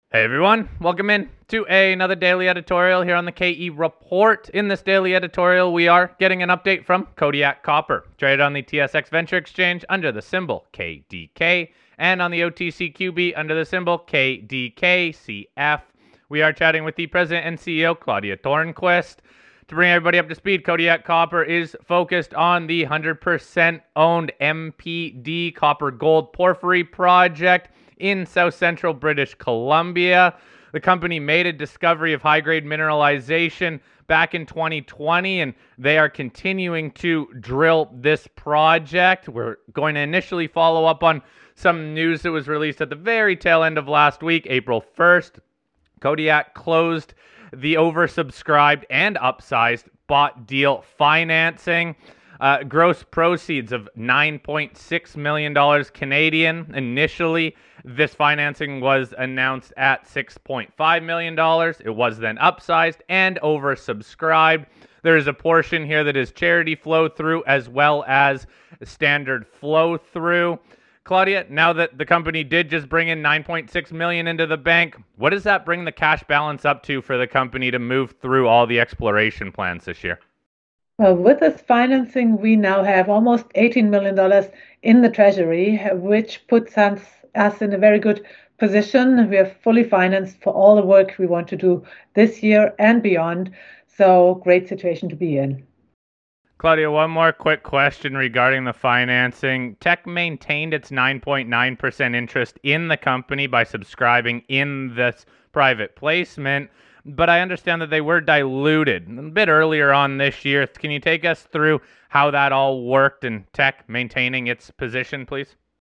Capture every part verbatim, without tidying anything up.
Hey everyone, welcome in to a, another daily editorial here on the K E Report. In this daily editorial, we are getting an update from Kodiak Copper, traded on the T S X Venture Exchange under the symbol K D K and on the O T C Q B under the symbol K D K C F. We are chatting with the president and C E O, Claudia Tornquist. To bring everybody up to speed, Kodiak Copper is focused on the one hundred percent owned M P D Copper Gold Porphyry project in South Central British Columbia. The company made a discovery of high-grade mineralization back in twenty twenty, and they are continuing to drill this project. We're going to initially follow up on some news that was released at the very tail end of last week, April first. Kodiak closed the oversubscribed and upsized bought deal financing. Uh, gross proceeds of nine point six million dollars Canadian. Initially, this financing was announced at six point five million dollars. It was then upsized and oversubscribed. There is a portion here that is charity flow through as well as standard flow through. Claudia, now that the company did just bring in nine point six million dollars into the bank, what does that bring the cash balance up to for the company to move through all the exploration plans this year? Well, with this financing, we now have almost eighteen million dollars in the treasury, which puts us, us in a very good position. We are fully financed for all the work we want to do this year and beyond. So, great situation to be in. Claudia, one more quick question regarding the financing. Teck maintained its nine point nine percent interest in the company by subscribing in this private placement, but I understand that they were diluted a bit earlier on this year. Can you take us through how that all worked and Teck maintaining its position, please?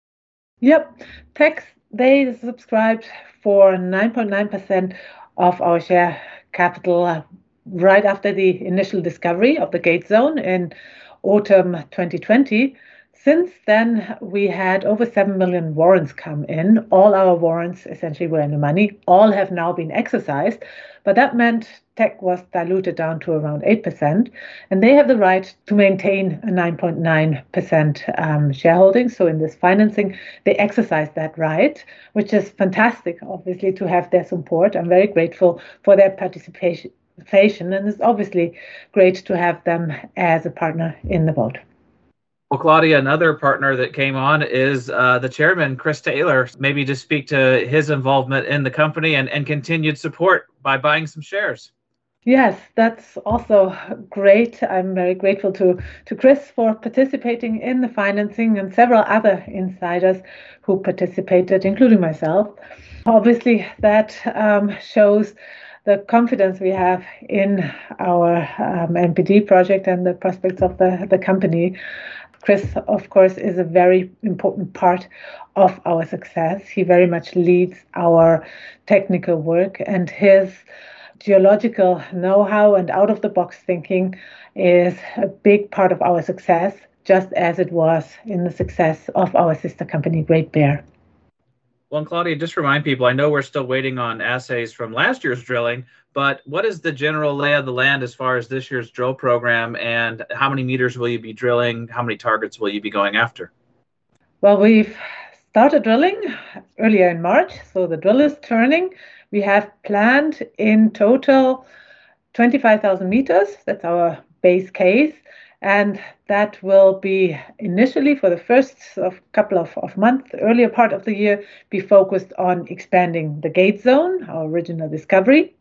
Yep. Teck, they subscribed for nine point nine percent of our share capital uh, right after the initial discovery of the Gate Zone in autumn twenty twenty. Since then, we had over seven million warrants come in. All our warrants essentially were in the money. All have now been exercised, but that meant Teck was diluted down to around eight percent, and they have the right to maintain a nine point nine percent um, shareholding. So in this financing, they exercise that right, which is fantastic, obviously, to have their support. I'm very grateful for their participation, and it's obviously great to have them as a partner in the boat. Well, Claudia, another partner that came on is uh, the chairman, Chris Taylor. Maybe just speak to his involvement in the company and, and continued support by buying some shares. Yes, that's also great. I'm very grateful to, to Chris for participating in the financing and several other insiders who participated, including myself. Obviously, that um, shows the confidence we have in our um, M P D project and the prospects of the, the company. Chris, of course, is a very important part of our success. He very much leads our technical work, and his geological know-how and out-of-the-box thinking is a big part of our success, just as it was in the success of our sister company, Great Bear. Well, and Claudia, just remind people, I know we're still waiting on assays from last year's drilling, but what is the general lay of the land as far as this year's drill program, and how many meters will you be drilling? How many targets will you be going after? Well, we've started drilling earlier in March, so the drill is turning. We have planned in total twenty-five thousand meters. That's our base case. And that will be initially for the first of couple of, of months, earlier part of the year, be focused on expanding the Gate Zone, our original discovery.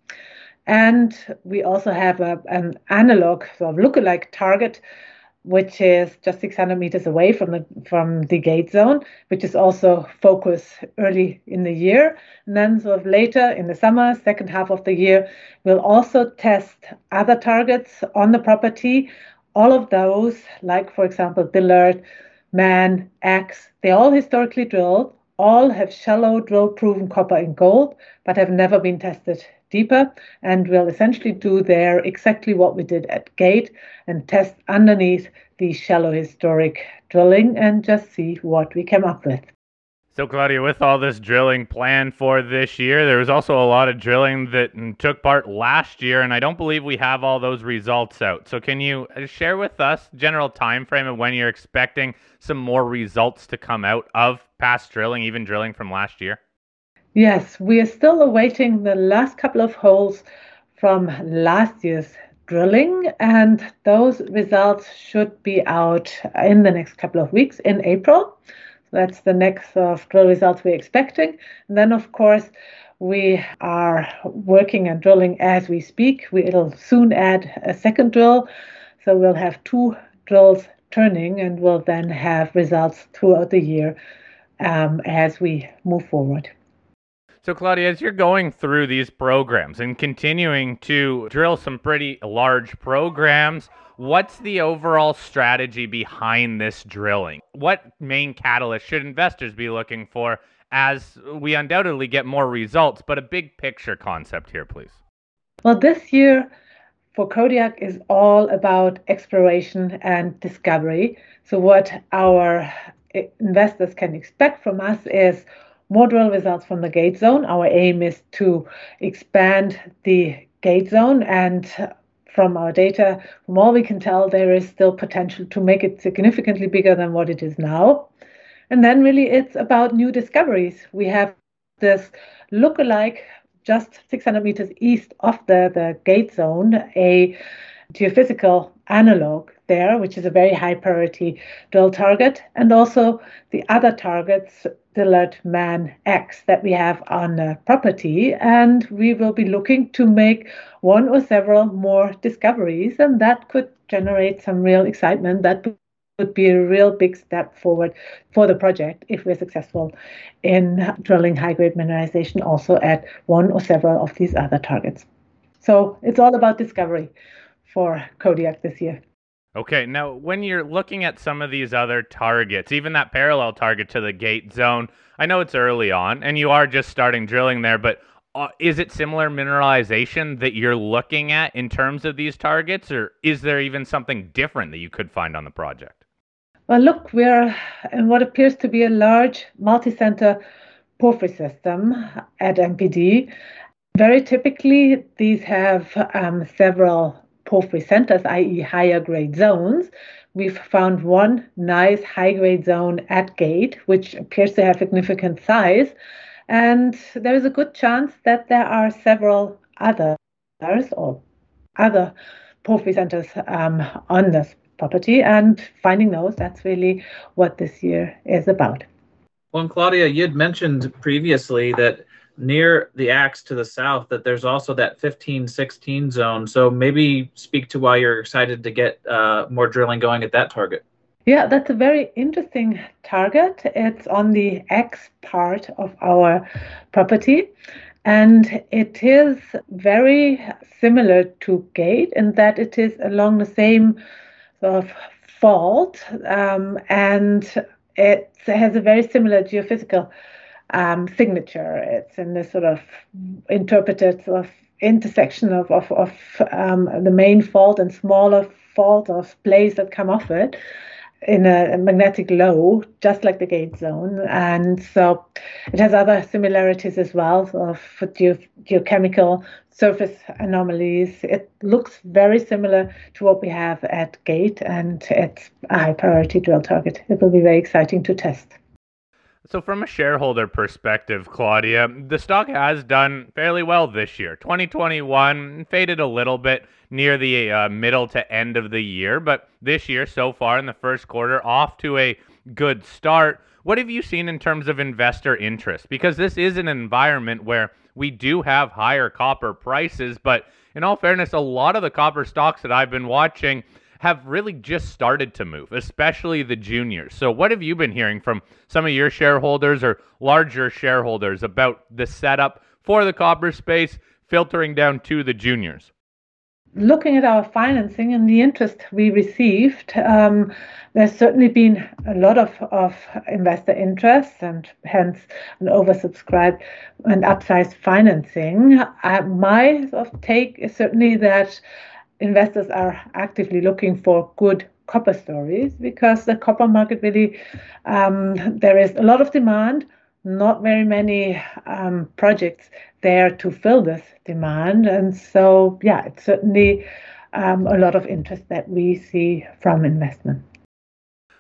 And we also have a, an analog, sort of lookalike target, which is just six hundred meters away from the from the Gate Zone, which is also focus early in the year. And then sort of later in the summer, second half of the year, we'll also test other targets on the property. All of those, like, for example, Dillard, Man, Axe, they're all historically drilled. All have shallow drill-proven copper and gold, but have never been tested deeper. And we'll essentially do there exactly what we did at Gate and test underneath the shallow historic drilling and just see what we came up with. So, Claudia, with all this drilling planned for this year, there was also a lot of drilling that took part last year, and I don't believe we have all those results out. So can you share with us general time frame of when you're expecting some more results to come out of past drilling, even drilling from last year? Yes, we are still awaiting the last couple of holes from last year's drilling, and those results should be out in the next couple of weeks in April. That's the next uh, drill results we're expecting. And then, of course, we are working and drilling as we speak. We'll soon add a second drill, so we'll have two drills turning, and we'll then have results throughout the year um, as we move forward. So, Claudia, as you're going through these programs and continuing to drill some pretty large programs, what's the overall strategy behind this drilling? What main catalyst should investors be looking for as we undoubtedly get more results, but a big picture concept here, please? Well, this year for Kodiak is all about exploration and discovery. So what our investors can expect from us is more drill results from the gate zone. Our aim is to expand the gate zone, and from our data, from all we can tell, there is still potential to make it significantly bigger than what it is now. And then really it's about new discoveries. We have this lookalike just six hundred meters east of the, the gate zone, a geophysical analog there, which is a very high priority drill target, and also the other targets, Dillard Man X, that we have on the property. And we will be looking to make one or several more discoveries, and that could generate some real excitement. That would be a real big step forward for the project if we're successful in drilling high-grade mineralization also at one or several of these other targets. So it's all about discovery for Kodiak this year. Okay, now when you're looking at some of these other targets, even that parallel target to the gate zone, I know it's early on and you are just starting drilling there, but uh, is it similar mineralization that you're looking at in terms of these targets, or is there even something different that you could find on the project? Well, look, we're in what appears to be a large multi-center porphyry system at M P D. Very typically, these have um, several porphyry centers, that is higher grade zones. We've found one nice high grade zone at Gate, which appears to have significant size. And there is a good chance that there are several others or other porphyry centers um, on this property. And finding those, that's really what this year is about. Well, and Claudia, you'd mentioned previously that near the axe to the south that there's also that fifteen sixteen zone. So maybe speak to why you're excited to get uh, more drilling going at that target. Yeah, that's a very interesting target. It's on the X part of our property, and it is very similar to Gate in that it is along the same sort of fault, um, and it has a very similar geophysical Um, signature. It's in this sort of interpreted sort of intersection of, of, of um, the main fault and smaller fault of plays that come off it in a, a magnetic low, just like the gate zone. And so it has other similarities as well of ge- geochemical surface anomalies. It looks very similar to what we have at Gate, and it's a high priority drill target. It will be very exciting to test. So from a shareholder perspective, Claudia, the stock has done fairly well this year. twenty twenty-one faded a little bit near the uh, middle to end of the year, but this year so far in the first quarter off to a good start. What have you seen in terms of investor interest? Because this is an environment where we do have higher copper prices, but in all fairness, a lot of the copper stocks that I've been watching have really just started to move, especially the juniors. So what have you been hearing from some of your shareholders or larger shareholders about the setup for the copper space filtering down to the juniors? Looking at our financing and the interest we received, um, there's certainly been a lot of, of investor interest and hence an oversubscribed and upsized financing. Uh, my sort of take is certainly that investors are actively looking for good copper stories because the copper market really, um, there is a lot of demand, not very many um, projects there to fill this demand. And so, yeah, it's certainly um, a lot of interest that we see from investment.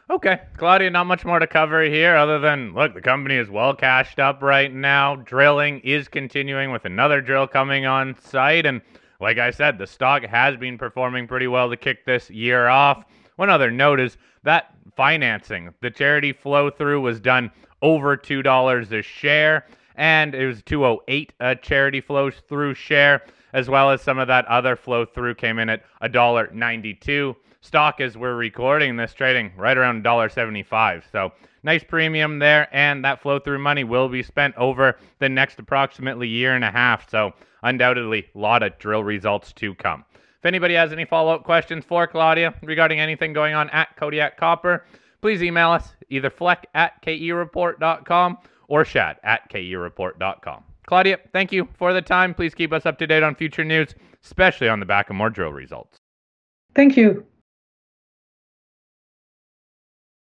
Okay, Claudia, not much more to cover here other than, look, the company is well cashed up right now. Drilling is continuing with another drill coming on site. And like I said, the stock has been performing pretty well to kick this year off. One other note is that financing, the charity flow through was done over two dollars a share, and it was two oh eight a charity flows through share, as well as some of that other flow through came in at one dollar ninety-two. Stock, as we're recording this, trading right around one dollar seventy-five. So nice premium there, and that flow through money will be spent over the next approximately year and a half. So undoubtedly, a lot of drill results to come. If anybody has any follow-up questions for Claudia regarding anything going on at Kodiak Copper, please email us either fleck at k e report dot com or shad at k e report dot com. Claudia, thank you for the time. Please keep us up to date on future news, especially on the back of more drill results. Thank you.